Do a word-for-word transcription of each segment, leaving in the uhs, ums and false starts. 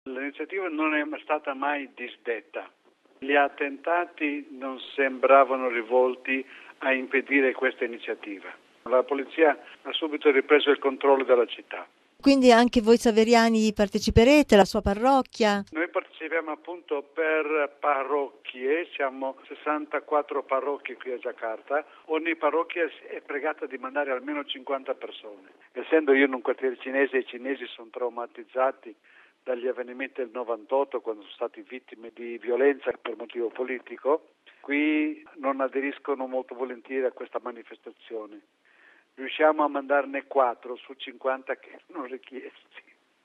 L'iniziativa non è stata mai disdetta. Gli attentati non sembravano rivolti a impedire questa iniziativa. La polizia ha subito ripreso il controllo della città. Quindi anche voi saveriani parteciperete alla sua parrocchia? Noi partecipiamo appunto per parrocchie, siamo sessantaquattro parrocchie qui a Giacarta, ogni parrocchia è pregata di mandare almeno cinquanta persone. Essendo io in un quartiere cinese, i cinesi sono traumatizzati dagli avvenimenti del novantotto, quando sono stati vittime di violenza per motivo politico, qui non aderiscono molto volentieri a questa manifestazione. Riusciamo a mandarne quattro su cinquanta che erano richiesti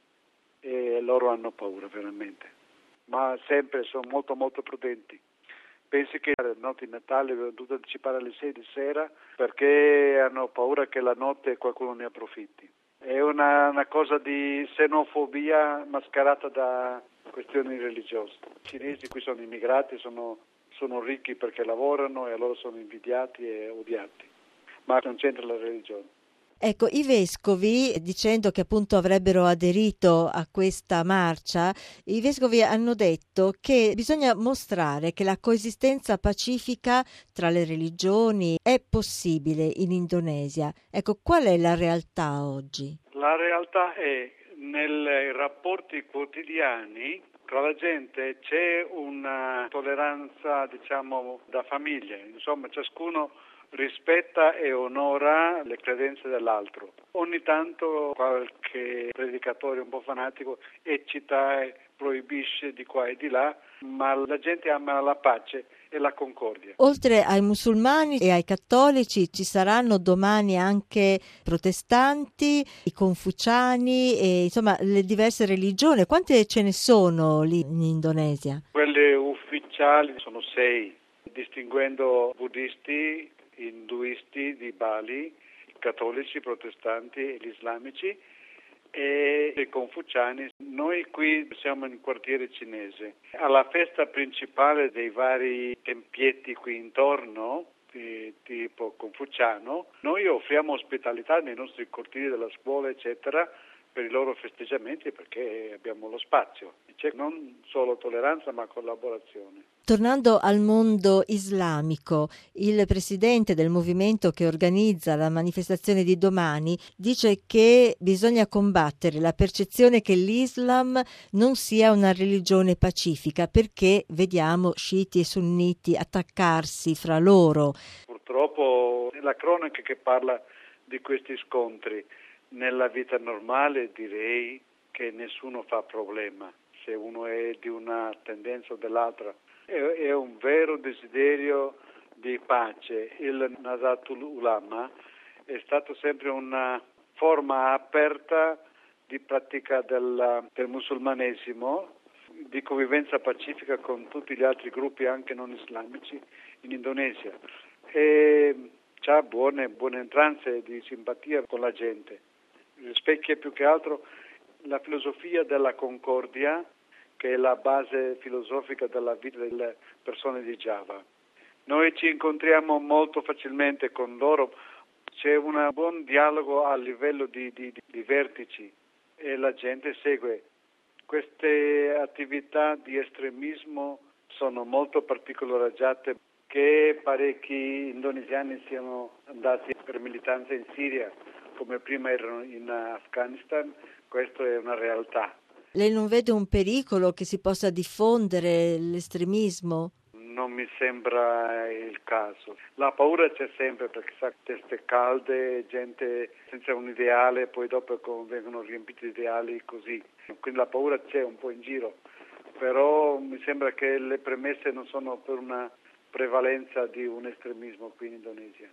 e loro hanno paura veramente, ma sempre sono molto molto prudenti. Pensi che la notte di Natale avevano dovuto anticipare alle sei di sera perché hanno paura che la notte qualcuno ne approfitti. È una, una cosa di xenofobia mascherata da questioni religiose. I cinesi qui sono immigrati, sono, sono ricchi perché lavorano e allora sono invidiati e odiati, ma non c'entra la religione. Ecco, i vescovi, dicendo che appunto avrebbero aderito a questa marcia, i vescovi hanno detto che bisogna mostrare che la coesistenza pacifica tra le religioni è possibile in Indonesia. Ecco, qual è la realtà oggi? La realtà è nei rapporti quotidiani tra la gente c'è una tolleranza, diciamo, da famiglie, insomma ciascuno rispetta e onora le credenze dell'altro. Ogni tanto qualche predicatore un po' fanatico eccita e proibisce di qua e di là, ma la gente ama la pace e la concordia. Oltre ai musulmani e ai cattolici ci saranno domani anche protestanti, i confuciani e insomma le diverse religioni. Quante ce ne sono lì in Indonesia? Quelle ufficiali sono sei, distinguendo buddisti, induisti di Bali, cattolici, protestanti e gli islamici e i confuciani. Noi qui siamo in un quartiere cinese. Alla festa principale dei vari tempietti qui intorno, di tipo confuciano, noi offriamo ospitalità nei nostri cortili della scuola, eccetera, per i loro festeggiamenti perché abbiamo lo spazio. C'è non solo tolleranza ma collaborazione. Tornando al mondo islamico, il presidente del movimento che organizza la manifestazione di domani dice che bisogna combattere la percezione che l'Islam non sia una religione pacifica perché vediamo sciiti e sunniti attaccarsi fra loro. Purtroppo è la cronaca che parla di questi scontri. Nella vita normale direi che nessuno fa problema se uno è di una tendenza o dell'altra. È un vero desiderio di pace. Il Nahdlatul Ulama è stato sempre una forma aperta di pratica del, del musulmanesimo, di convivenza pacifica con tutti gli altri gruppi anche non islamici in Indonesia e ha buone, buone entranze di simpatia con la gente. Rispecchia più che altro la filosofia della concordia, che è la base filosofica della vita delle persone di Giava. Noi ci incontriamo molto facilmente con loro, c'è un buon dialogo a livello di, di, di vertici e la gente segue. Queste attività di estremismo sono molto particolareggiate, che parecchi indonesiani siano andati per militanza in Siria, come prima erano in Afghanistan, questa è una realtà. Lei non vede un pericolo che si possa diffondere l'estremismo? Non mi sembra il caso. La paura c'è sempre perché sa, teste calde, gente senza un ideale, poi dopo vengono riempiti di ideali così. Quindi la paura c'è un po' in giro, però mi sembra che le premesse non sono per una prevalenza di un estremismo qui in Indonesia.